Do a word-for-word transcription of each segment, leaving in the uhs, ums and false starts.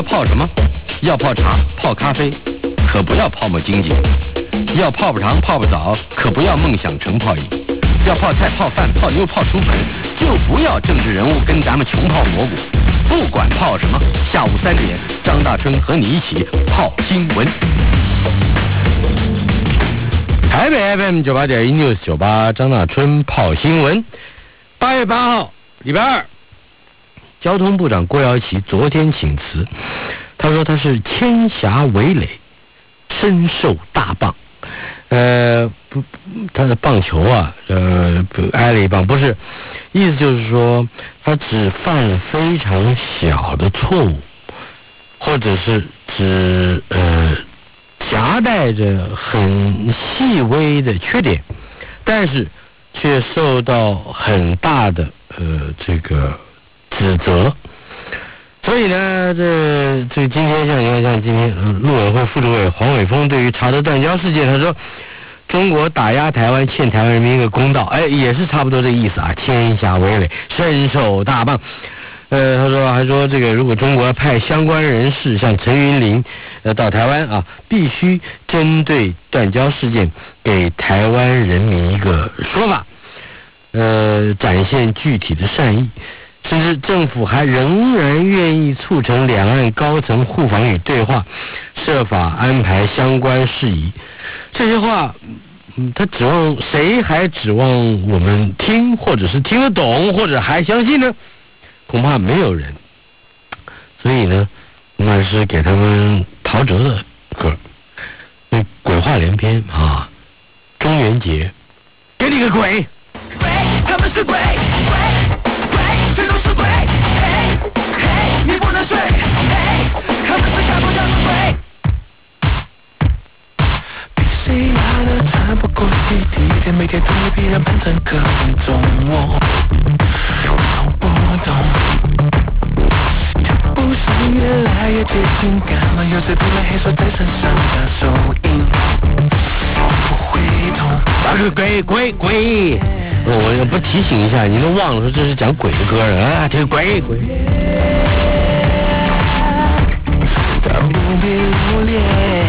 要泡什么？要泡茶、泡咖啡，可不要泡沫经济；要泡泡糖、泡泡澡，可不要梦想成泡影；要泡菜、泡饭、泡妞、泡书本，就不要政治人物跟咱们穷泡蘑菇。不管泡什么，下午三点，张大春和你一起泡新闻。台北 F M 九八点一 News 九八，张大春泡新闻。八月八号，礼拜二，交通部长郭耀琪昨天请辞，他说他是千侠围垒，深受大棒。呃，不，他的棒球啊，呃，挨了一棒，不是，意思就是说他只犯了非常小的错误，或者是只呃夹带着很细微的缺点，但是却受到很大的呃这个指责。所以呢，这这今天像你看，像今天呃陆委会副主委黄伟峰对于查德断交事件，他说中国打压台湾，欠台湾人民一个公道，哎，也是差不多这个意思啊，千侠围垒，深受大棒。呃，他说还说这个如果中国派相关人士像陈云林呃到台湾啊，必须针对断交事件给台湾人民一个说法，呃，展现具体的善意。甚至政府还仍然愿意促成两岸高层互访与对话，设法安排相关事宜。这些话，嗯，他指望谁还指望我们听，或者是听得懂，或者还相信呢？恐怕没有人。所以呢，那是给他们陶喆的歌，那鬼话连篇啊！中元节，给你个鬼！ 鬼，他们是鬼，鬼。全都是鬼，嘿，嘿，你不能睡，嘿，他们是看不到的鬼。比谁拉的喘不过气，第一天每天都比人慢整个分钟，我搞不懂，脚步声越来越接近，干嘛有谁不来黑手在身上的手印，不会痛。 那个鬼鬼鬼。我不提醒一下，你都忘了说这是讲鬼的歌了啊！这个鬼鬼。 他不必留恋，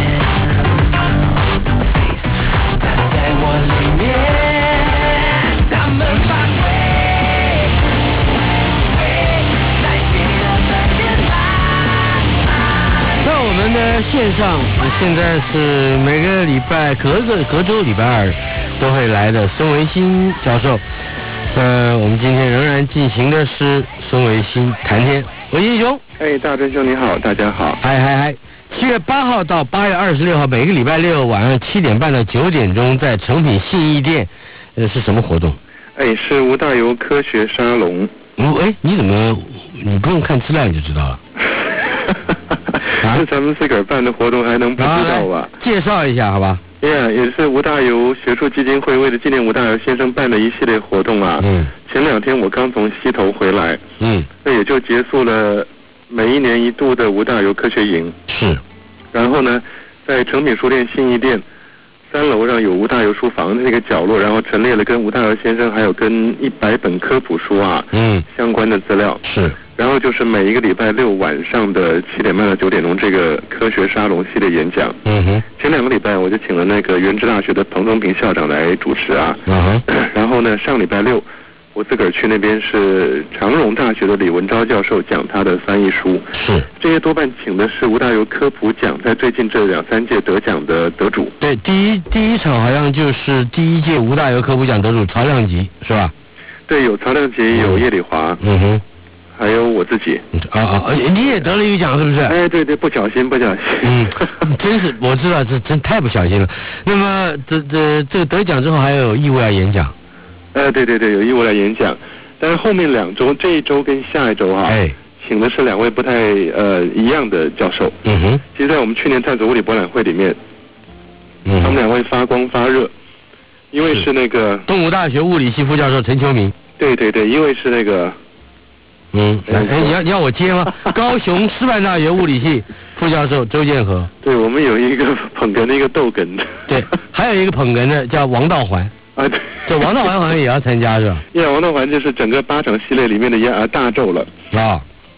他在我里面，他们把鬼鬼来记得最简单。 那我们的线上现在是每个礼拜隔个隔周礼拜二都会来的孙维新教授，呃，我们今天仍然进行的是孙维新谈天。维新兄， 哎，大真兄你好，大家好， 嗨嗨嗨！七月八号到八月二十六号，每个礼拜六晚上七点半到九点钟，在诚品信义店，呃，是什么活动？ 哎，是吴大猷科学沙龙。 嗯，哎，你怎么你不用看资料你就知道了？ 啊，是咱们自个儿办的活动，还能不知道吧？ 介绍一下好吧？ 哎呀，也是吴大猷学术基金会为了纪念吴大猷先生办的一系列活动啊。嗯。前两天我刚从溪头回来。嗯。那也就结束了每一年一度的吴大猷科学营。 是。 然后呢，在诚品书店信义店三楼上有吴大猷书房的那个角落，然后陈列了跟吴大猷先生还有跟一百本科普书啊，嗯，相关的资料。 是。 然后就是每一个礼拜六晚上的七点半到九点钟，这个科学沙龙系列演讲。嗯哼。前两个礼拜我就请了那个原治大学的彭宗平校长来主持啊。嗯哼。然后呢，上礼拜六我自个儿去那边是长荣大学的李文昭教授讲他的翻译书。 是。 这些多半请的是吴大猷科普奖在最近这两三届得奖的得主。 对，第一第一场好像就是第一届吴大猷科普奖得主曹亮吉，是吧？ 对，有曹亮吉，有叶礼华。嗯哼。还有我自己啊啊！你也得了一个奖是不是？ 哎，对对，不小心，不小心。 嗯，真是我知道，这真太不小心了。那么，这这这个得奖之后还有义务要演讲？ 呃，对对对，有义务来演讲。但是后面两周，这一周跟下一周啊，哎，请的是两位不太呃一样的教授。嗯哼。其实，在我们去年探索物理博览会里面，嗯，他们两位发光发热，因为是那个东吴大学物理系副教授陈秋明。 对对对，因为是那个。 嗯，哎，你要你要我接吗？高雄师范大学物理系副教授周建和。 对，我们有一个捧哏的一个逗哏的。 对，还有一个捧哏的叫王道环。啊，对，这王道环好像也要参加是吧？ 呀，王道环就是整个八场系列里面的一啊大咒了。啊，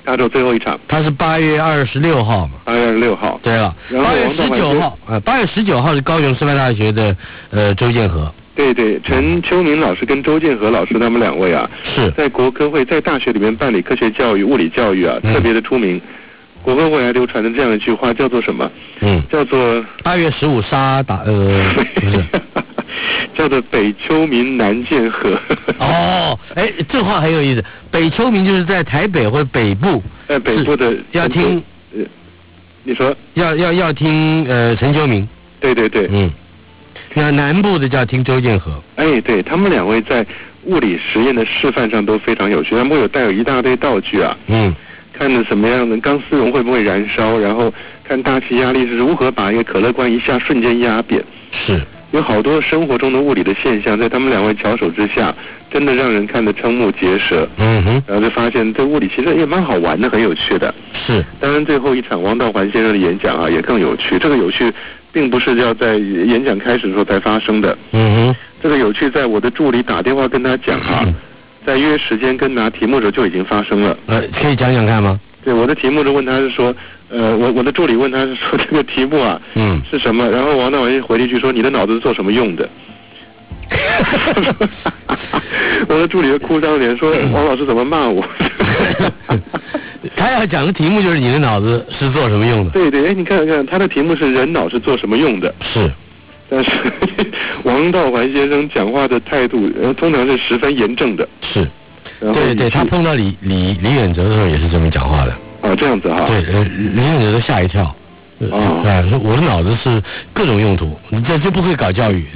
大洲最后一场。 他是八月二十六号嘛？ 八月二十六号。 对了，八月十九号，呃，八月十九号是高雄师范大学的呃周建和。 对对，陈秋明老师跟周建和老师他们两位啊， 是在国科会在大学里面办理科学教育、物理教育啊，嗯、特别的出名。国科会还流传的这样一句话，叫做什么？ 嗯， 叫做八月十五杀打呃不是， 叫做北秋明南建和。 哦，哎，这话很有意思。北秋明就是在台北或者北部， 在北部的要听， 呃，你说要要要听呃陈秋明。 对对对， 嗯。那南部的就要听周建和。 哎，对他们两位在物理实验的示范上都非常有趣，他们会有带有一大堆道具啊， 嗯， 看着什么样的钢丝绒会不会燃烧，然后看大气压力是如何把一个可乐罐一下瞬间压扁， 是有好多生活中的物理的现象，在他们两位巧手之下，真的让人看得瞠目结舌。 嗯哼， 然后就发现这物理其实也蛮好玩的，很有趣的。 是， 当然最后一场王道环先生的演讲啊，也更有趣。这个有趣并不是要在演讲开始的时候才发生的。 嗯哼， 这个有趣在我的助理打电话跟他讲啊，嗯、在约时间跟拿题目的时候就已经发生了。 呃，可以讲讲看吗？ 对，我的题目就问他是说，呃，我我的助理问他是说这个题目啊， 嗯， 是什么？然后王道环回了一句说：“你的脑子是做什么用的？”我的助理就哭丧脸说：“王老师怎么骂我？” 他要讲的题目就是你的脑子是做什么用的？ 对对，哎，你看看他的题目是人脑是做什么用的？ 是， 但是王道环先生讲话的态度，呃，通常是十分严正的。 是，对对，他碰到李李李远哲的时候也是这么讲话的。 哦，这样子哈。 对，呃，李远哲都吓一跳。哦，啊，说我的脑子是各种用途，你这就不会搞教育。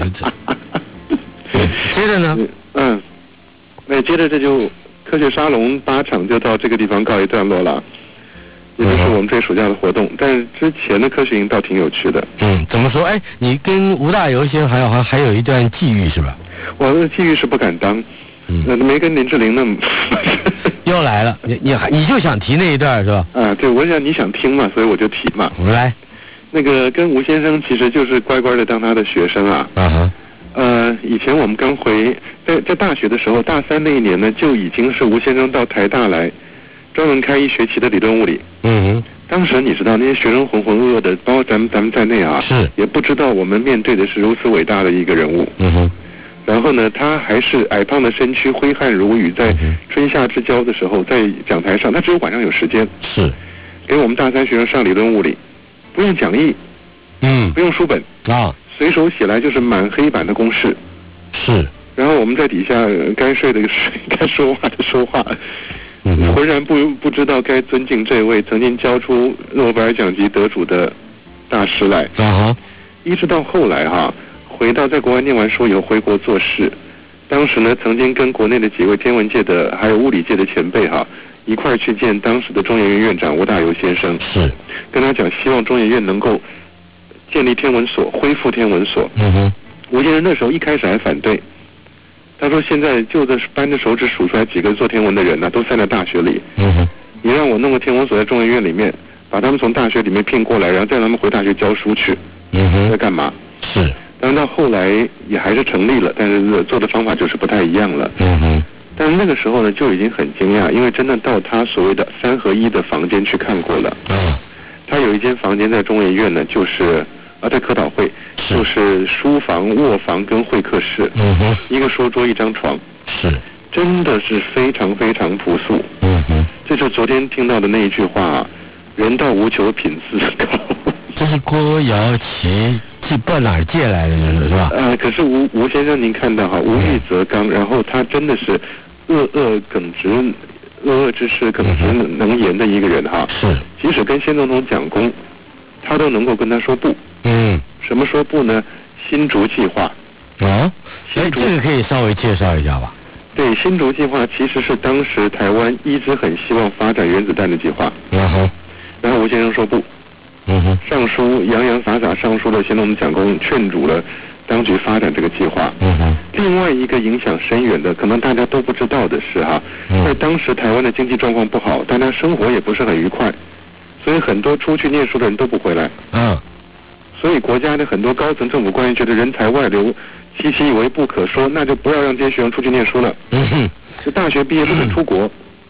接着呢？ 嗯，那接着这就。科学沙龙八场就到这个地方告一段落了，也就是我们这暑假的活动。但是之前的科学营倒挺有趣的。 嗯，怎么说？哎，你跟吴大猷先生还有还还有一段际遇是吧？ 我的际遇是不敢当，嗯，那没跟林志玲那么。 又来了，你你你就想提那一段是吧？ 啊，对，我想你想听嘛，所以我就提嘛。 我们来， 那个跟吴先生其实就是乖乖的当他的学生啊。 啊哈。 呃，以前我们刚回在在大学的时候，大三那一年呢，就已经是吴先生到台大来，专门开一学期的理论物理。 嗯哼。 当时你知道那些学生浑浑噩噩的，包括咱们咱们在内啊， 是也不知道我们面对的是如此伟大的一个人物。 嗯哼。 然后呢，他还是矮胖的身躯，挥汗如雨，在春夏之交的时候，在讲台上，他只有晚上有时间， 是给我们大三学生上理论物理，不用讲义， 嗯， 不用书本啊。 随手写来就是满黑板的公式， 是。 然后我们在底下该睡的睡，该说话的说话，嗯，浑然不不知道该尊敬这位曾经教出诺贝尔奖级得主的大师来。 啊哈！ 一直到后来哈，回到在国外念完书以后回国做事，当时呢曾经跟国内的几位天文界的还有物理界的前辈哈一块去见当时的中研院院长吴大猷先生， 是跟他讲希望中研院能够建立天文所，恢复天文所。 嗯哼， 吴先生那时候一开始还反对，他说现在就这扳着手指数出来几个做天文的人呢、啊，都塞在大学里。 嗯哼， 你让我弄个天文所在中研院里面，把他们从大学里面聘过来，然后再让他们回大学教书去。 嗯哼， 在干嘛？ 是。 当然到后来也还是成立了，但是做的方法就是不太一样了。 嗯哼。 但是那个时候呢，就已经很惊讶，因为真的到他所谓的三合一的房间去看过了。 嗯。 他有一间房间在中研院呢，就是啊，在科导会， 是就是书房、卧房跟会客室。 嗯哼。一个书桌，一张床。 是。 真的是非常非常朴素。 嗯哼。 这就昨天听到的那一句话、啊：“人到无求，品自高。” 这是郭瑶琪是不哪儿借来的，是吧？ 呃，可是吴吴先生，您看到哈，无欲则刚，嗯、然后他真的是恶恶耿直、恶恶之士耿直能言的一个人哈。 是。 即使跟先总统讲功，他都能够跟他说不。 嗯。 什么说不呢？新竹计划。 哦。哎，这个可以稍微介绍一下吧。 对，新竹计划其实是当时台湾一直很希望发展原子弹的计划。 然后， 然后吴先生说不。 嗯哼。 上书洋洋洒洒上书了先总统讲功，劝阻了当局发展这个计划。 嗯哼。 另外一个影响深远的，可能大家都不知道的是哈， 嗯、 在当时台湾的经济状况不好，大家生活也不是很愉快，所以很多出去念书的人都不回来。 嗯。 所以国家的很多高层政府官员觉得人才外流期期以为不可说，那就不要让这些学生出去念书了。 嗯哼。 就大学毕业不能出国。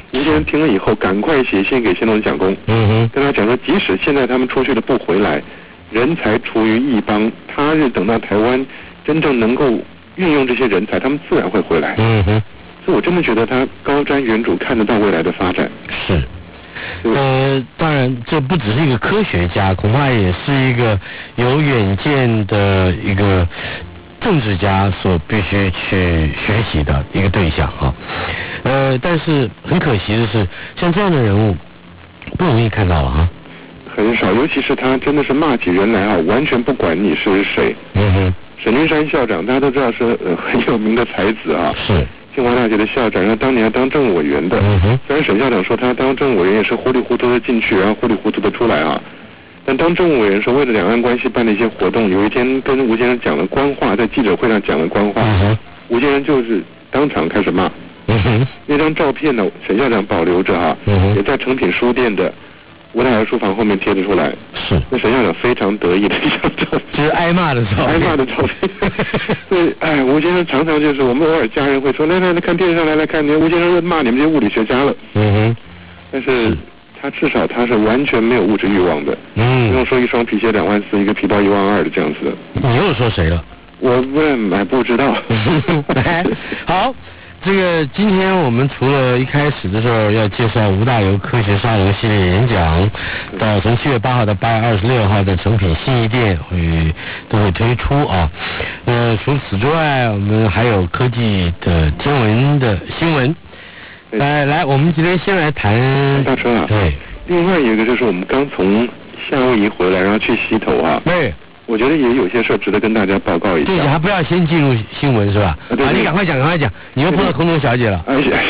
吴先生听了以后，赶快写信给谢龙蒋公， 嗯哼， 跟他讲说，即使现在他们出去了不回来，人才处于异邦，他日等到台湾真正能够运用这些人才，他们自然会回来。 嗯哼， 所以我真的觉得他高瞻远瞩，看得到未来的发展。 是。呃，当然，这不只是一个科学家，恐怕也是一个有远见的一个政治家所必须去学习的一个对象啊。呃，但是很可惜的是，像这样的人物不容易看到了哈。 很少，尤其是他真的是骂起人来啊，完全不管你是谁。 嗯哼， 沈君山校长大家都知道是呃很有名的才子啊。 是。 清华大学的校长，然后当年还当政务委员的。 嗯哼。 虽然沈校长说他当政务委员也是糊里糊涂的进去，然后糊里糊涂的出来啊，但当政务委员是为了两岸关系办的一些活动。有一天跟吴先生讲了官话，在记者会上讲了官话， 嗯、 吴先生就是当场开始骂。 嗯哼。 那张照片呢，沈校长保留着哈、啊， 嗯、 也在诚品书店的吴太儿书房后面贴了出来。 是。 那沈校长非常得意的一张照片， 就是挨骂的照片。 挨骂的照片。所以，哎，吴先生常常就是我们偶尔家人会说，来来来看电视上来来看，你吴先生骂你们这些物理学家了。 嗯哼。 但是他至少他是完全没有物质欲望的。 嗯。 不用说一双皮鞋两万四，一个皮包一万二的这样子的。 你又说谁了？ 我问，还不知道。 好。这个今天我们除了一开始的时候要介绍吴大猷科学沙龙系列演讲，到从七月八号到八月二十六号在诚品信义店会都会推出啊。呃，除此之外，我们还有科技的天文的新闻。来来，我们今天先来谈大车啊。 对。 另外一个就是我们刚从夏威夷回来，然后去溪头啊。 对。我觉得也有些事值得跟大家报告一下。 对，还不要先进入新闻是吧？啊， 对对你赶快讲，赶快讲，你又碰到空中小姐了。 而且，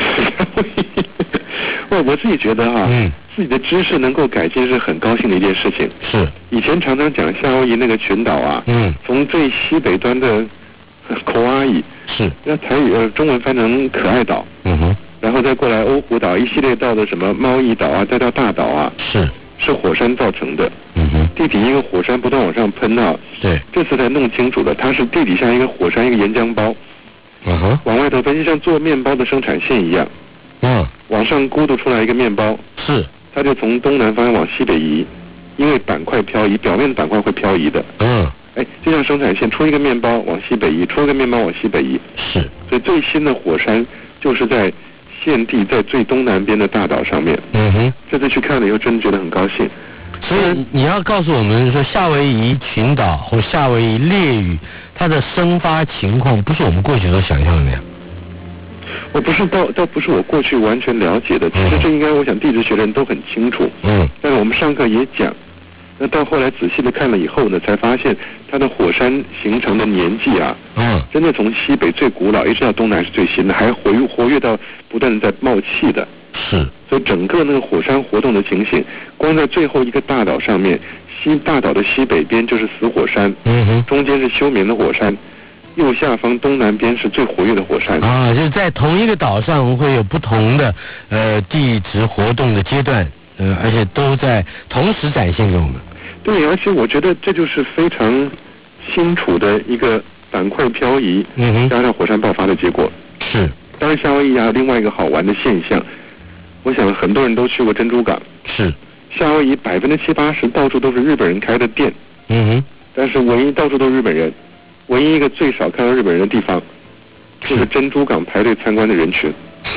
我我自己觉得哈、啊， 嗯， 自己的知识能够改进是很高兴的一件事情。 是。 以前常常讲夏威夷那个群岛啊， 嗯， 从最西北端的口阿伊， 是， 那台语呃中文翻成可爱岛， 嗯哼， 然后再过来欧胡岛，一系列到的什么猫翼岛啊，再到大岛啊， 是。 是火山造成的， 嗯哼， 地底一个火山不断往上喷啊， 对， 这次才弄清楚了，它是地底下一个火山，一个岩浆包， 嗯哼， 往外头喷，就像做面包的生产线一样， 嗯， 往上咕嘟出来一个面包， 是， 它就从东南方向往西北移，因为板块漂移，表面的板块会漂移的， 嗯， 哎，就像生产线出一个面包往西北移，出一个面包往西北移， 是， 所以最新的火山就是在现地在最东南边的大岛上面。 嗯哼， 这次去看了以后，真的觉得很高兴。 所以你要告诉我们说，夏威夷群岛或夏威夷烈屿，它的生发情况不是我们过去所想象的那样。 我不是倒倒不是我过去完全了解的，其实这应该我想地质学的人都很清楚。 嗯。 但是我们上课也讲，那到后来仔细的看了以后呢，才发现它的火山形成的年纪啊， 嗯， 真的从西北最古老一直到东南是最新的，还活跃活跃到不断的在冒气的。 是。 所以整个那个火山活动的情形，光在最后一个大岛上面，西大岛的西北边就是死火山， 嗯哼， 中间是休眠的火山，右下方东南边是最活跃的火山。 啊，就是在同一个岛上会有不同的呃地质活动的阶段，呃，而且都在同时展现给我们。 对，而且我觉得这就是非常清楚的一个板块漂移， 嗯哼， 加上火山爆发的结果。 是。 当然，夏威夷还有另外一个好玩的现象。我想很多人都去过珍珠港， 是夏威夷百分之七八十到处都是日本人开的店， 嗯哼， 但是唯一到处都是日本人，唯一一个最少看到日本人的地方，就是珍珠港排队参观的人群，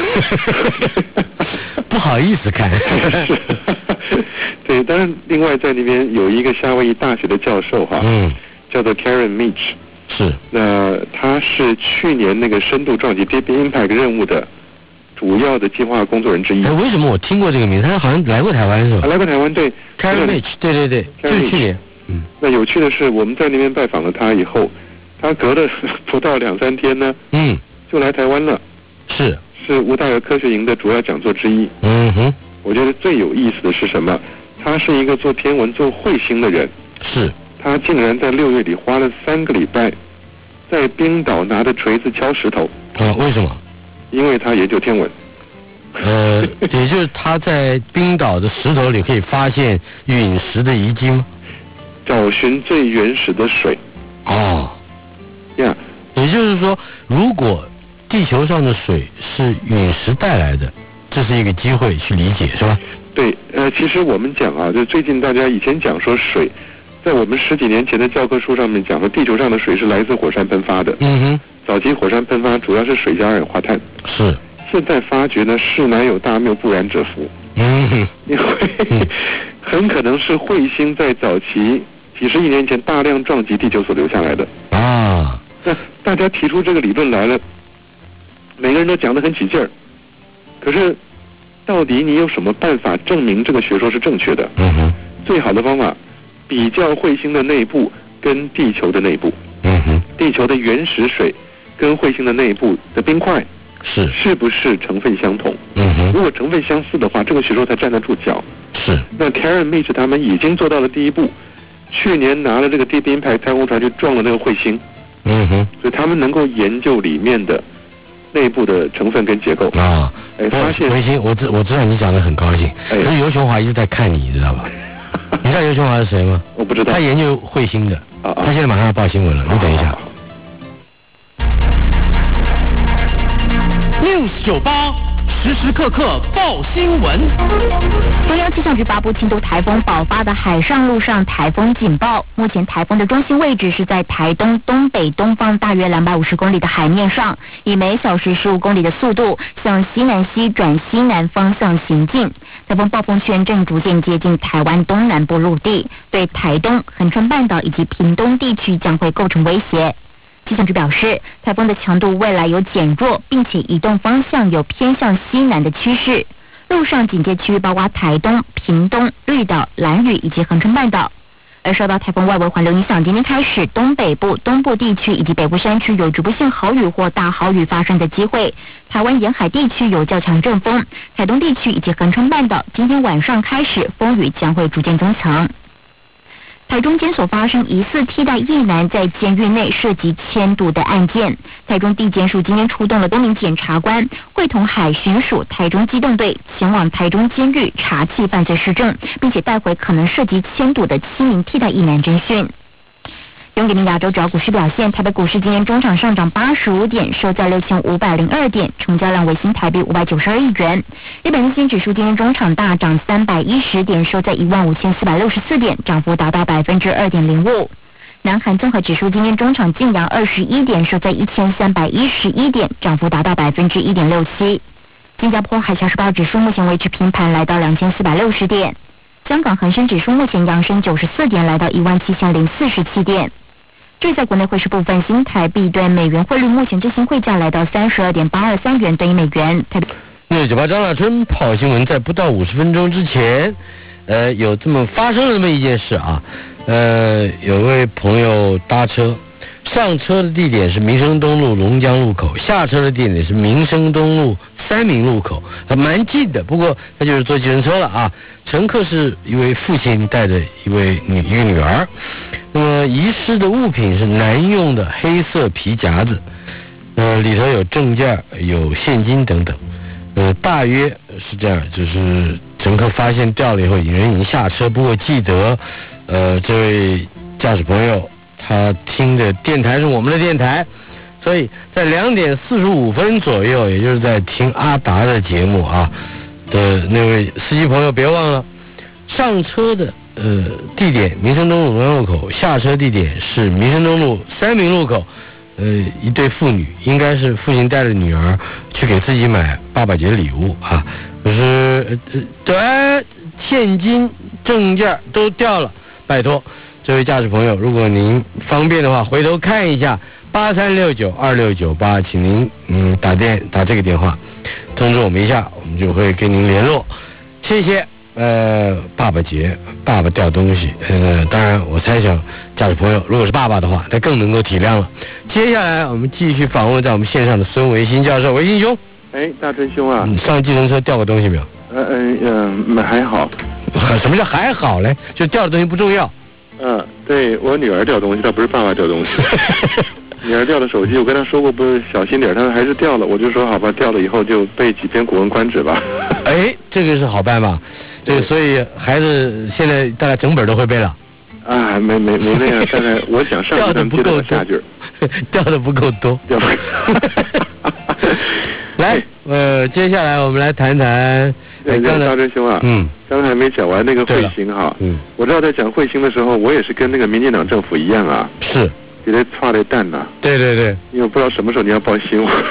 不好意思看， 是，对，当然另外在那边有一个夏威夷大学的教授哈， 嗯， 叫做 Karen Mitch， 是， 那他是去年那个深度撞击 Deep Impact 任务的主要的计划工作人之一。 哎，为什么我听过这个名字？他好像来过台湾是吧？ 啊、来过台湾，对 ，Karen Mitch， 对对对，就是去年。嗯， 那有趣的是，我们在那边拜访了他以后，他隔了不到两三天呢， 嗯， 就来台湾了。 是， 是吴大猷科学营的主要讲座之一。 嗯哼， 我觉得最有意思的是什么？他是一个做天文、做彗星的人。 是， 他竟然在六月里花了三个礼拜，在冰岛拿着锤子敲石头。 啊，为什么？ 因为他研究天文， 呃，也就是他在冰岛的石头里可以发现陨石的遗迹吗？ 找寻最原始的水。 哦， 呀， 也就是说，如果地球上的水是陨石带来的， 这是一个机会去理解，是吧？ 对，呃，其实我们讲啊，就最近大家以前讲说水，在我们十几年前的教科书上面讲说，地球上的水是来自火山喷发的。 嗯哼。 早期火山喷发主要是水加二氧化碳。 是。 现在发觉呢，是南有大谬，不然者福。 嗯哼。 因为、嗯、很可能是彗星在早期几十亿年前大量撞击地球所留下来的。 啊。 那大家提出这个理论来了，每个人都讲得很起劲儿，可是到底你有什么办法证明这个学说是正确的？ 嗯哼。 最好的方法，比较彗星的内部跟地球的内部。 嗯哼。 地球的原始水跟彗星的内部的冰块是是不是成分相同？ 嗯哼。 如果成分相似的话，这个学说才站得住脚。 是。 那 Karen Mitch 他们已经做到了第一步，去年拿了这个 Deep Impact 太空船去撞了那个彗星。 嗯哼。 所以他们能够研究里面的内部的成分跟结构啊。 哎，发现彗星，我知我知道你讲得很高兴，可是尤雄华一直在看你，你知道吧？你知道尤雄华是谁吗？ 我不知道。 他研究彗星的， 啊、 他现在马上要报新闻了，你等一下。 News 九八时时刻刻报新闻。 中央气象局发布轻度台风爆发的海上陆上台风警报。目前台风的中心位置是在台东东北东方大约两百五十公里的海面上，以每小时十五公里的速度向西南西转西南方向行进。台风暴风圈正逐渐接近台湾东南部陆地，对台东、恒春半岛以及屏东地区将会构成威胁。气象局表示，台风的强度未来有减弱，并且移动方向有偏向西南的趋势。陆上警戒区域包括台东、屏东、绿岛、兰屿以及恒春半岛。而受到台风外围环流影响，今天开始，东北部、东部地区以及北部山区有局部性豪雨或大豪雨发生的机会。台湾沿海地区有较强阵风，台东地区以及恒春半岛今天晚上开始，风雨将会逐渐增强。台中监所发生疑似替代役男在监狱内涉及迁渡的案件，台中地检署今天出动了多名检察官，会同海巡署、台中机动队前往台中监狱查缉犯罪事证，并且带回可能涉及迁渡的七名替代役男侦讯。用给您亚洲主要股市表现，台北股市今天中场上涨八十五点，收在六千五百零二点，成交量为新台币五百九十二亿元。日本日经指数今天中场大涨三百一十点，收在一万五千四百六十四点，涨幅达到百分之二点零五。南韩综合指数今天中场净扬二十一点，收在一千三百一十一点，涨幅达到百分之一点六七。新加坡海峡时报指数目前维持平盘，来到两千四百六十点。香港恒生指数目前扬升九十四点，来到一万七千零四十七点。至在国内汇市部分，新台币对美元汇率目前最新汇价来到三十二点八二三元兑一美元。台币。 那九八张大春跑新闻，在不到五十分钟之前，呃，有这么发生了这么一件事啊，呃，有位朋友搭车，上车的地点是民生东路龙江路口，下车的地点是民生东路三民路口，还蛮近的。不过他就是坐计程车了啊，乘客是一位父亲带着一位女一个女儿。那么遗失的物品是男用的黑色皮夹子，呃，里头有证件、有现金等等，呃，大约是这样，就是乘客发现掉了以后，人已经下车。不过记得，呃，这位驾驶朋友他听的电台是我们的电台，所以在两点四十五分左右，也就是在听阿达的节目啊的那位司机朋友，别忘了上车的。呃，地点民生东路龙江路口，下车地点是民生东路三民路口。呃，一对父女，应该是父亲带着女儿去给自己买爸爸节礼物啊，就是呃，对，现金证件都掉了，拜托这位驾驶朋友，如果您方便的话，回头看一下八三六九二六九八，请您嗯打电打这个电话，通知我们一下，我们就会跟您联络，谢谢。呃，爸爸节，爸爸掉东西，呃，当然我猜想驾驶朋友如果是爸爸的话，他更能够体谅了。接下来我们继续访问在我们线上的孙维新教授，维新兄， 哎，大春兄啊， 你上计程车掉过东西没有？ 呃呃呃，还好。 什么叫还好嘞？就掉的东西不重要。 嗯、呃，对我女儿掉东西，倒不是爸爸掉东西。女儿掉了手机，我跟她说过不是小心点，她还是掉了，我就说好吧，掉了以后就背几篇《古文观止》吧。 哎，这个是好办法，这个所以孩子现在大概整本都会背了。 啊，没没没那样，大概我想上掉的不够下句， 掉的不够多。 掉。 来，呃，接下来我们来谈谈。 哎，刚才大真兄啊，嗯，刚才还没讲完那个彗星哈，嗯，我知道在讲彗星的时候，我也是跟那个民进党政府一样啊， 是， 给他插了蛋呐， 对对对， 因为我不知道什么时候你要报新闻。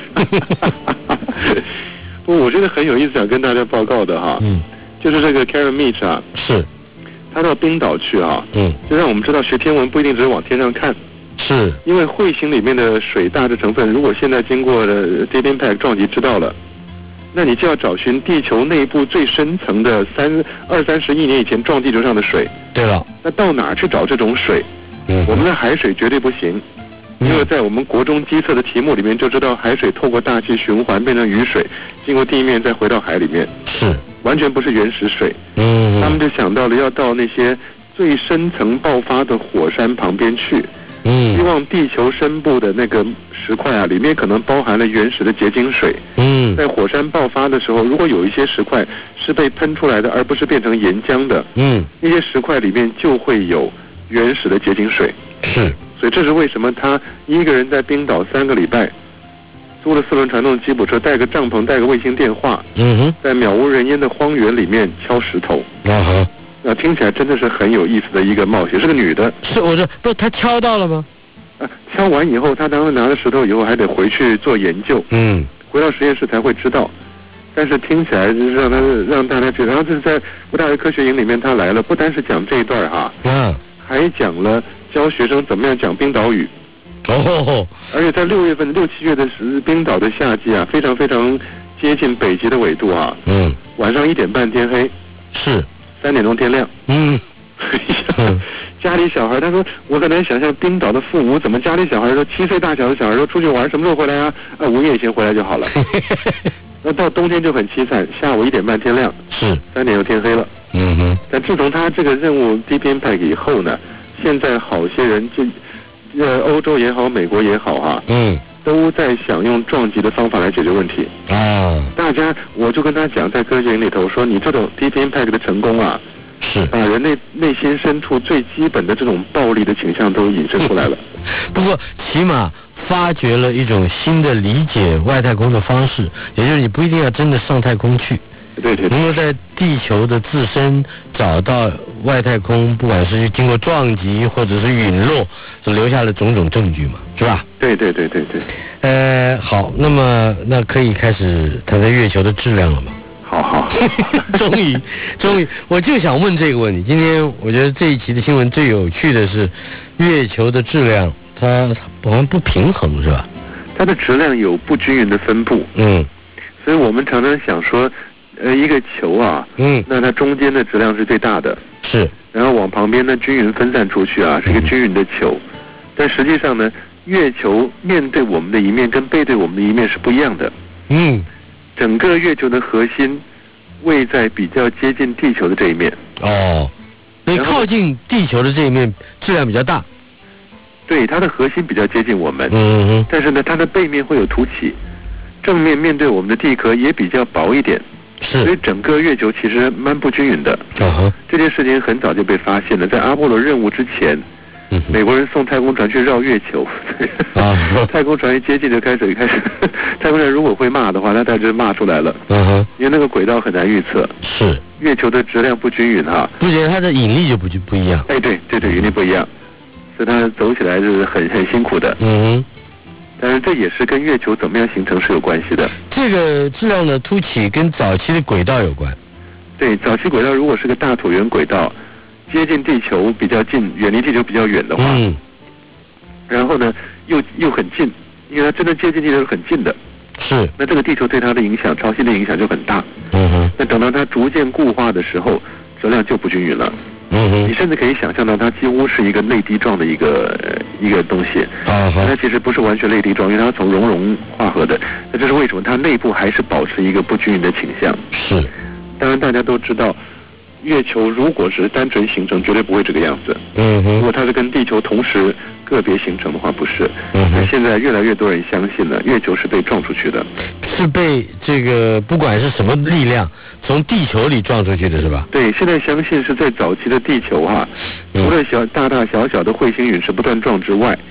不过我觉得很有意思，想跟大家报告的哈，嗯，就是这个 Karen Mitch 啊， 是， 他到冰岛去啊，嗯，就让我们知道学天文不一定只是往天上看。 是因为彗星里面的水大的成分，如果现在经过了 Deep Impact 撞击知道了，那你就要找寻地球内部最深层的三二三十亿年以前撞地球上的水。 对了， 那到哪儿去找这种水？嗯，我们的海水绝对不行， 嗯、 因为在我们国中基测的题目里面就知道，海水透过大气循环变成雨水，经过地面再回到海里面， 是完全不是原始水。 嗯， 他们就想到了要到那些最深层爆发的火山旁边去。希望地球深部的那个石块啊，里面可能包含了原始的结晶水。嗯，在火山爆发的时候，如果有一些石块是被喷出来的，而不是变成岩浆的，嗯，那些石块里面就会有原始的结晶水。 是， 所以这是为什么他一个人在冰岛三个礼拜，租了四轮传动吉普车，带个帐篷，带个卫星电话，嗯哼，在渺无人烟的荒原里面敲石头。啊哈。那听起来真的是很有意思的一个冒险，是个女的。 是，我说不，她敲到了吗？ 啊，敲完以后，她当时拿了石头以后，还得回去做研究。嗯，回到实验室才会知道。但是听起来就是让她让大家觉得，然后就是在吴大维科学营里面，她来了，不单是讲这一段哈，嗯，还讲了教学生怎么样讲冰岛语。哦，而且在六月份、六七月的时，冰岛的夏季啊，非常非常接近北极的纬度啊。嗯，晚上一点半天黑。 是。 三点钟天亮，嗯，家里小孩他说我很难想象冰岛的父母怎么家里小孩说七岁大小的小孩说出去玩什么时候回来啊？啊，午夜前回来就好了。那到冬天就很凄惨，下午一点半天亮， 是三点就天黑了。嗯哼。但自从他这个任务 Deep Impact 以后呢，现在好些人就呃欧洲也好，美国也好哈、啊，嗯。都在想用撞击的方法来解决问题啊！大家，我就跟他讲，在科学营里头说，你这种 Deep Impact 的成功啊， 是把人类内心深处最基本的这种暴力的倾向都引申出来了。 不过，起码发掘了一种新的理解外太空的方式，也就是你不一定要真的上太空去， 对对， 能够在地球的自身找到外太空，不管是经过撞击或者是陨落，是留下了种种证据嘛，是吧？ 对对对对对。 呃，好，那么那可以开始谈谈月球的质量了吗？ 好好， 终于，终于，我就想问这个问题。今天我觉得这一期的新闻最有趣的是，月球的质量它好像不平衡，是吧？ 它的质量有不均匀的分布，嗯，所以我们常常想说，呃，一个球啊，嗯，那它中间的质量是最大的， 是， 然后往旁边呢均匀分散出去啊，是一个均匀的球，嗯、但实际上呢。月球面对我们的一面跟背对我们的一面是不一样的。嗯，整个月球的核心位在比较接近地球的这一面。 哦，所以靠近地球的这一面质量比较大。 对，它的核心比较接近我们。嗯嗯。但是呢，它的背面会有凸起，正面面对我们的地壳也比较薄一点。 是。 所以整个月球其实蛮不均匀的。啊哈。这件事情很早就被发现了，在阿波罗任务之前。嗯、美国人送太空船去绕月球，啊、太空船一接近就开始开始，太空船如果会骂的话，那他就骂出来了。嗯哼，因为那个轨道很难预测。 是， 月球的质量不均匀哈， 不觉得它的引力就不不一样？ 哎，对对对，引力不一样，所以它走起来是很很辛苦的。嗯哼，但是这也是跟月球怎么样形成是有关系的。 这个质量的凸起跟早期的轨道有关。 对，早期轨道如果是个大椭圆轨道。接近地球比较近，远离地球比较远的话，嗯，然后呢，又又很近，因为它真的接近地球是很近的， 是。 那这个地球对它的影响，潮汐的影响就很大。嗯哼。那等到它逐渐固化的时候，质量就不均匀了。嗯哼。你甚至可以想象到，它几乎是一个泪滴状的一个一个东西。啊哈。它其实不是完全泪滴状，因为它从熔融化合的。那这是为什么？它内部还是保持一个不均匀的倾向。 是。 当然，大家都知道。月球如果是单纯形成，绝对不会这个样子。嗯哼，如果它是跟地球同时个别形成的话，不是。嗯哼，现在越来越多人相信了，月球是被撞出去的， 是被这个不管是什么力量从地球里撞出去的，是吧？ 对，现在相信是在早期的地球哈、啊，除了小大大小小的彗星陨石不断撞之外，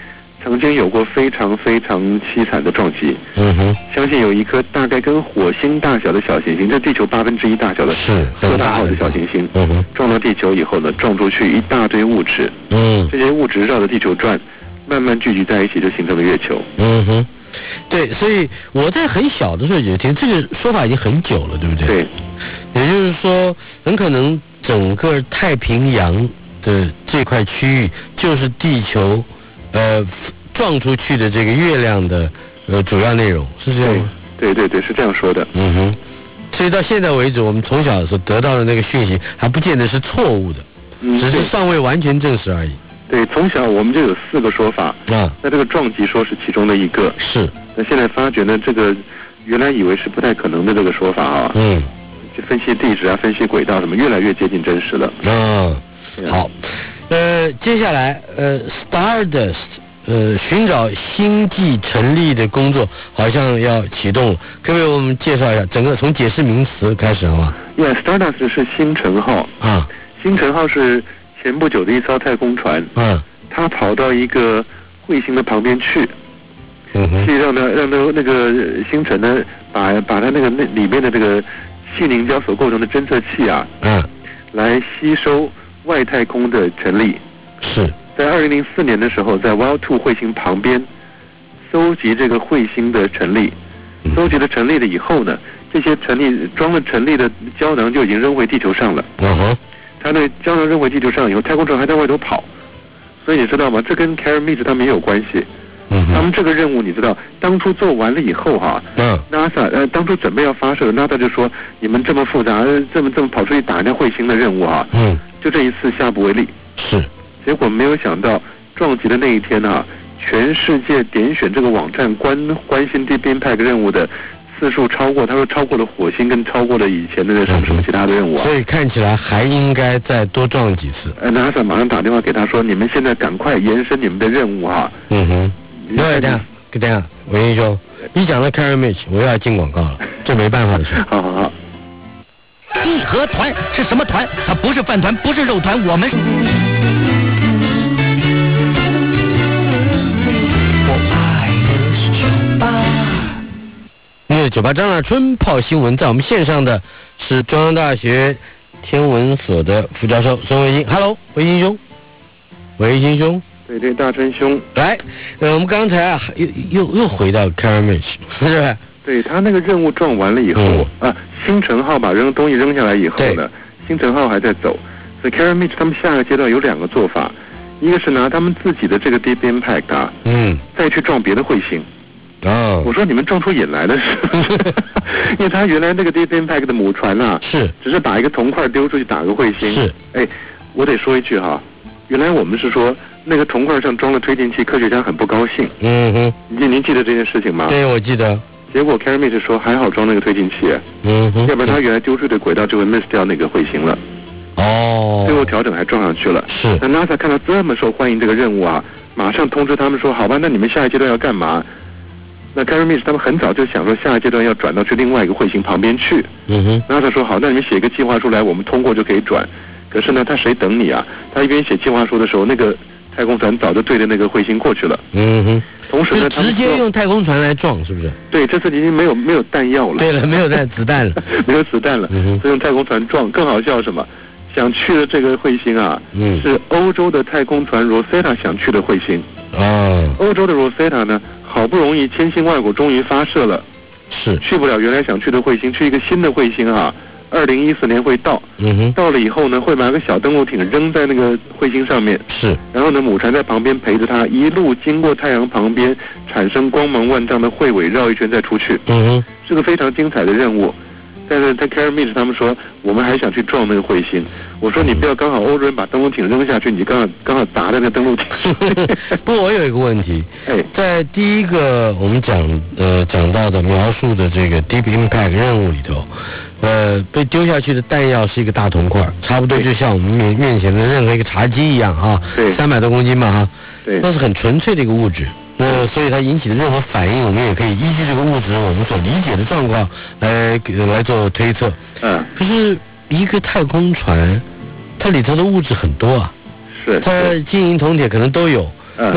曾经有过非常非常凄惨的撞击。 嗯哼， 相信有一颗大概跟火星大小的小行星，这地球八分之一大小的是赫大号的小行星， 嗯哼， 撞到地球以后呢，撞出去一大堆物质， 嗯， 这些物质绕着地球转，慢慢聚集在一起，就形成了月球。 嗯哼，对，所以我在很小的时候就听这个说法已经很久了，对不对？ 对， 也就是说，很可能整个太平洋的这块区域就是地球，呃。撞出去的这个月亮的呃主要内容是这样吗？ 对对对，是这样说的。 嗯哼，所以到现在为止，我们从小的时候得到的那个讯息还不见得是错误的， 嗯、 只是尚未完全证实而已。 对，从小我们就有四个说法啊，那这个撞击说是其中的一个。 是。 那现在发觉呢，这个原来以为是不太可能的这个说法啊， 嗯， 就分析地质啊，分析轨道什么，越来越接近真实了。 嗯，好，呃，接下来呃 ，Stardust。呃，寻找星际成立的工作好像要启动了，可不可以我们介绍一下整个从解释名词开始好吗 ？Yeah, Stardust 是星辰号啊， 星辰号是前不久的一艘太空船， 嗯， 它跑到一个彗星的旁边去， 嗯哼， 去让它让它那个星辰呢，把把它那个那里面的这个细凝胶所构成的侦测器啊， 嗯， 来吸收外太空的尘粒， 是。 在二零零四年的时候，在 Wild 二 彗星旁边搜集这个彗星的尘粒，搜集了尘粒了以后呢，这些尘粒装了尘粒的胶囊就已经扔回地球上了。 嗯哼， 它那胶囊扔回地球上以后，太空船还在外头跑，所以你知道吗？这跟 Karen Mitchell 他们也有关系。 嗯， 他们这个任务你知道，当初做完了以后哈、啊， 嗯 ，NASA 呃当初准备要发射 ，NASA 就说你们这么复杂，这么这么跑出去打人家彗星的任务啊， 嗯， 就这一次下不为例。 是。 结果没有想到，撞击的那一天啊，全世界点选这个网站关关心 Deep Impact 任务的次数超过，他说超过了火星，跟超过了以前的那什么什么其他的任务啊。 所以看起来还应该再多撞几次。 呃 ，NASA 马上打电话给他说，你们现在赶快延伸你们的任务啊。 嗯哼，等一下，等一下，文英兄，一讲到 Karen Mitchell，我又要进广告了，这没办法的事。 好好好。 义和团是什么团？它不是饭团，不是肉团，我们是。 那九八张大春泡新闻，在我们线上的是中央大学天文所的副教授孙维新。Hello， 维新兄，维新兄， 对对，大春兄， 来，呃，我们刚才啊，又又又回到 Karen Mitchell， 是不是？ 对他那个任务撞完了以后、嗯、啊，星辰号把扔东西扔下来以后呢，星辰号还在走，所以 Karen Mitchell 他们下个阶段有两个做法，一个是拿他们自己的这个 Deep Impact 啊， 嗯， 再去撞别的彗星。 哦， 我说你们撞出瘾来了是，因为他原来那个 Deep Impact 的母船啊， 是只是把一个铜块丢出去打个彗星。 是， 哎，我得说一句哈，原来我们是说那个铜块上装了推进器，科学家很不高兴。 嗯哼， 您您记得这件事情吗？ 对，我记得。 结果 Karen Mitchell 说还好装那个推进器， 嗯哼， 要不然他原来丢出的轨道就会 miss 掉那个彗星了。 哦， 最后调整还撞上去了。 是。 那 NASA 看到这么受欢迎这个任务啊，马上通知他们说，好吧，那你们下一阶段要干嘛？那 Karen Mitchell 他们很早就想说，下一阶段要转到去另外一个彗星旁边去。 嗯哼。 NASA 说好，那你们写一个计划书来，我们通过就可以转。可是呢，他谁等你啊？他一边写计划书的时候，那个太空船早就对着那个彗星过去了。 嗯哼。 同时呢， 就直接用太空船来撞，是不是？ 对，这次已经没有没有弹药了。 对了，没有弹子弹了， 没有子弹了， 嗯、 所以用太空船撞。更好笑什么？想去的这个彗星啊， 嗯， 是欧洲的太空船 Rosetta 想去的彗星。 哦， 欧洲的 Rosetta 呢，好不容易千辛万苦终于发射了， 是去不了原来想去的彗星，去一个新的彗星啊。二零一四年会到， 嗯哼， 到了以后呢，会把个小登陆艇扔在那个彗星上面， 是， 然后呢，母船在旁边陪着它，一路经过太阳旁边，产生光芒万丈的彗尾，绕一圈再出去， 嗯哼， 是个非常精彩的任务。但是他 Karen Mitchell 他们说，我们还想去撞那个彗星。我说你不要刚好欧洲人把登陆艇扔下去，你刚好刚好砸在那登陆艇。 不过我有一个问题， 哎， 在第一个我们讲呃讲到的描述的这个 Deep Impact 任务里头，呃，被丢下去的弹药是一个大铜块，差不多就像我们面面前的任何一个茶几一样啊， 对， 三百多公斤嘛哈， 对， 那是很纯粹的一个物质。那所以它引起的任何反应，我们也可以依据这个物质我们所理解的状况来来做推测。 嗯， 可是一个太空船，它里头的物质很多啊， 是， 它金银铜铁可能都有。 嗯， 那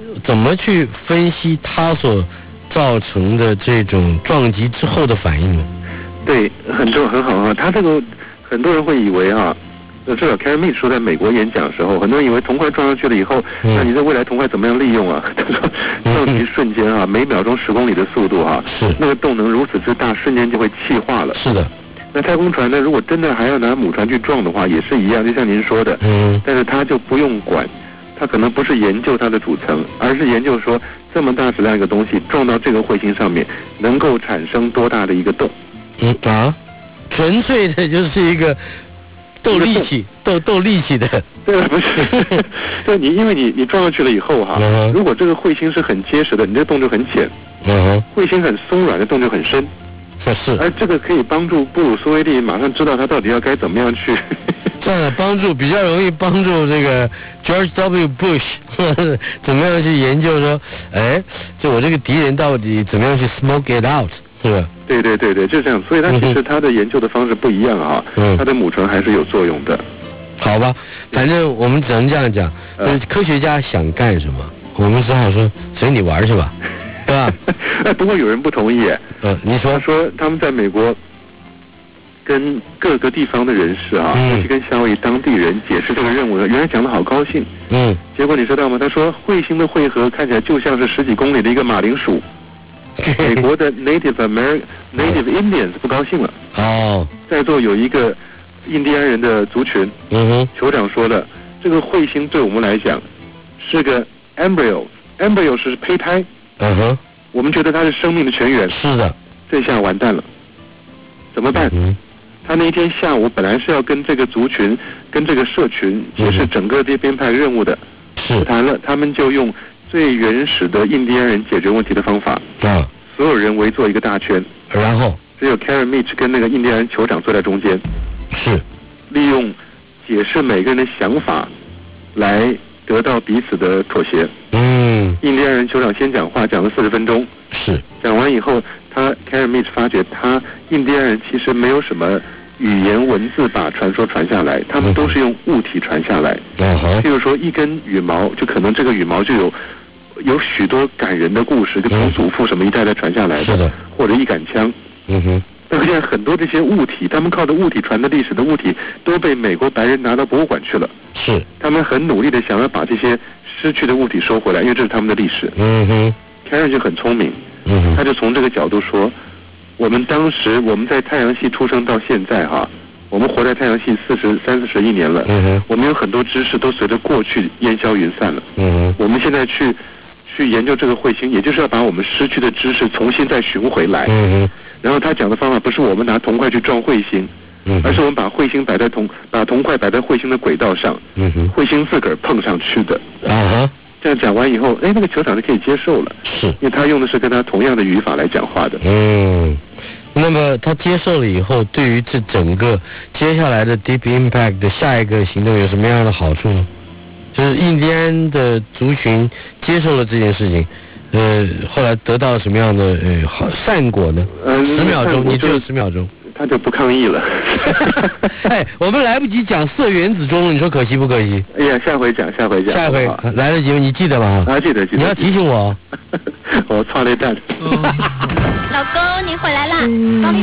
怎么去分析它所造成的这种撞击之后的反应呢？ 对，很多很好啊。他这个很多人会以为啊，至少 Karen Mead 说在美国演讲的时候，很多人以为铜块撞上去了以后，嗯、那你在未来铜块怎么样利用啊？他说撞击瞬间啊，每秒钟十公里的速度啊， 是那个动能如此之大，瞬间就会气化了。 是的。 那太空船呢？如果真的还要拿母船去撞的话，也是一样，就像您说的， 嗯， 但是他就不用管，他可能不是研究它的组成，而是研究说这么大质量一个东西撞到这个彗星上面，能够产生多大的一个动。 嗯啊，纯粹的就是一个斗力气、斗斗力气的。 对，不是，对你，因为你你撞上去了以后哈、 嗯， 如果这个彗星是很结实的，你这个洞就很浅； 嗯， 彗星很松软的洞就很深。 是， 而这个可以帮助布鲁斯威利马上知道他到底要该怎么样去。 这样的帮助比较容易帮助这个 George W. Bush 呵呵怎么样去研究说，哎，就我这个敌人到底怎么样去 smoke it out。是吧？ 对对对对，就这样。所以他其实他的研究的方式不一样啊， 嗯， 他的母船还是有作用的。 好吧，反正我们只能这样讲，就是科学家想干什么，我们只好说随你玩去吧，对吧？ 哎，不过有人不同意。 嗯，你说？ 他说他们在美国跟各个地方的人士啊，尤其、嗯、跟夏威夷当地人解释这个任务，原来讲得好高兴。 嗯。 结果你知道吗？他说彗星的汇合看起来就像是十几公里的一个马铃薯。美国的 Native American Native Indians 不高兴了。 哦， 在座有一个印第安人的族群， 嗯哼， 酋长说了，这个彗星对我们来讲是个 embryo，embryo 是胚胎， 嗯哼， 我们觉得它是生命的泉源。 是的， 这下完蛋了，怎么办？ 嗯， 他那天下午本来是要跟这个族群、跟这个社群解释整个这编排任务的， 是谈了，他们就用最原始的印第安人解决问题的方法， 啊， 所有人围坐一个大圈， 然后只有 Karen Mead 跟那个印第安人酋长坐在中间， 是利用解释每个人的想法来得到彼此的妥协。 嗯， 印第安人酋长先讲话，讲了四十分钟， 是讲完以后，他 Karen Mead 发觉他印第安人其实没有什么语言文字把传说传下来，他们都是用物体传下来。 嗯哼， 譬如说一根羽毛，就可能这个羽毛就有有许多感人的故事，就从祖父什么一代代传下来的， 是的， 或者一杆枪。 嗯哼， 但是现在很多这些物体，他们靠着物体传的历史的物体，都被美国白人拿到博物馆去了。 是， 他们很努力的想要把这些失去的物体收回来，因为这是他们的历史。 嗯哼 ，Karen 就很聪明， 嗯哼， 他就从这个角度说，我们当时我们在太阳系出生到现在哈，我们活在太阳系四十三四十亿年了， 嗯哼， 我们有很多知识都随着过去烟消云散了。 嗯哼， 我们现在去去研究这个彗星，也就是要把我们失去的知识重新再寻回来。 嗯哼， 然后他讲的方法不是我们拿铜块去撞彗星， 嗯， 而是我们把彗星摆在铜把铜块摆在彗星的轨道上， 嗯哼， 彗星自个儿碰上去的。 啊哈， 这样讲完以后，哎，那个酋长就可以接受了， 是因为他用的是跟他同样的语法来讲话的。 嗯，那么他接受了以后，对于这整个接下来的 Deep Impact 的下一个行动有什么样的好处呢？就是印第安的族群接受了这件事情，呃，后来得到什么样的呃好善果呢？ 嗯， 十秒钟，你只有十秒钟， 他就不抗议了。 哎，我们来不及讲铯原子钟了，你说可惜不可惜？ 哎呀，下回讲，下回讲， 下回来得及吗？你记得吗？ 啊，记得记得。 你要提醒我哦。 我操雷蛋。 老公，你回来啦！